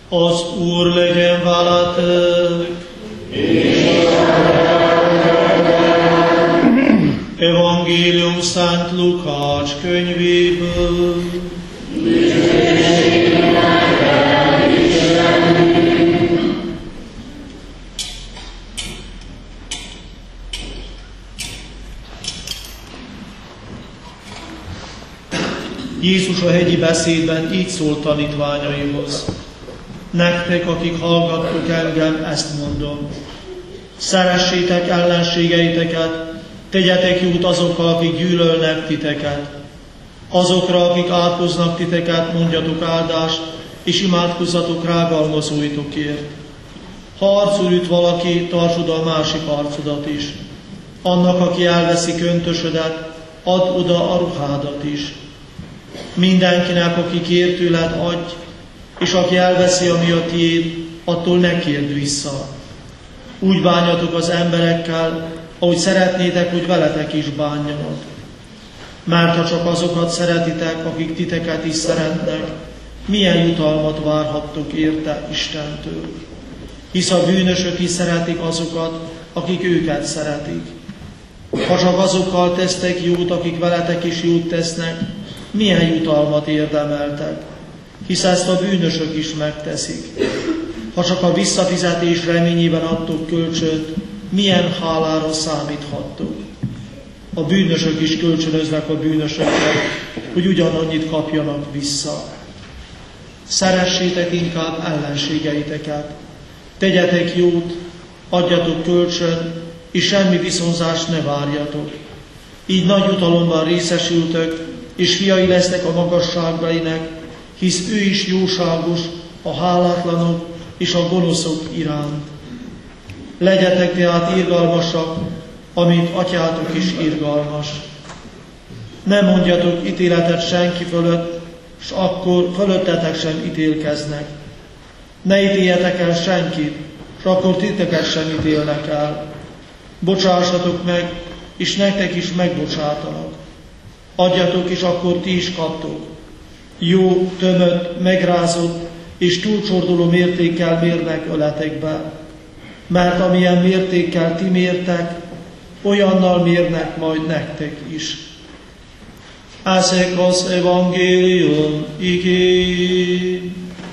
Az Úr legyen veletek. Evangélium Szent Lukács könyvéből. Jézus a hegyi beszédben így szólt tanítványaihoz. Nektek, akik hallgattok engem, ezt mondom. Szeressétek ellenségeiteket, tegyetek jót azokkal, akik gyűlölnek titeket. Azokra, akik átkoznak titeket, mondjatok áldást, és imádkozzatok rágalmazóitokért. Ha arcul üt valaki, tartsd a másik arcodat is. Annak, aki elveszi köntösödet, add oda a ruhádat is. Mindenkinek, aki kér tőled, adj, és aki elveszi, ami a tiéd, attól ne kérd vissza. Úgy bánjatok az emberekkel, ahogy szeretnétek, hogy veletek is bánjanak. Mert ha csak azokat szeretitek, akik titeket is szeretnek, milyen jutalmat várhattok érte Istentől? Hisz a bűnösök is szeretik azokat, akik őket szeretik. Ha csak azokkal tesztek jót, akik veletek is jót tesznek, milyen jutalmat érdemeltek? Hisz ezt a bűnösök is megteszik. Ha csak a visszafizetés reményében adtok kölcsönt, milyen hálára számíthattok? A bűnösök is kölcsönöznek a bűnösöknek, hogy ugyanannyit kapjanak vissza. Szeressétek inkább ellenségeiteket. Tegyetek jót, adjatok kölcsön, és semmi viszonzást ne várjatok. Így nagy jutalomban részesültök, és fiai lesznek a magasságbelinek, hisz ő is jóságos a hálátlanok és a gonoszok iránt. Legyetek tehát irgalmasak, amint atyátok is irgalmas. Ne mondjatok ítéletet senki fölött, s akkor fölöttetek sem ítélkeznek. Ne ítéljetek el senkit, s akkor titeket sem ítélnek el. Bocsássatok meg, és nektek is megbocsátanak. Adjatok, és akkor ti is kaptok. Jó, tömött, megrázott és túlcsorduló mértékkel mérnek öletekbe. Mert amilyen mértékkel ti mértek, olyannal mérnek majd nektek is. Ezek az evangélium igény.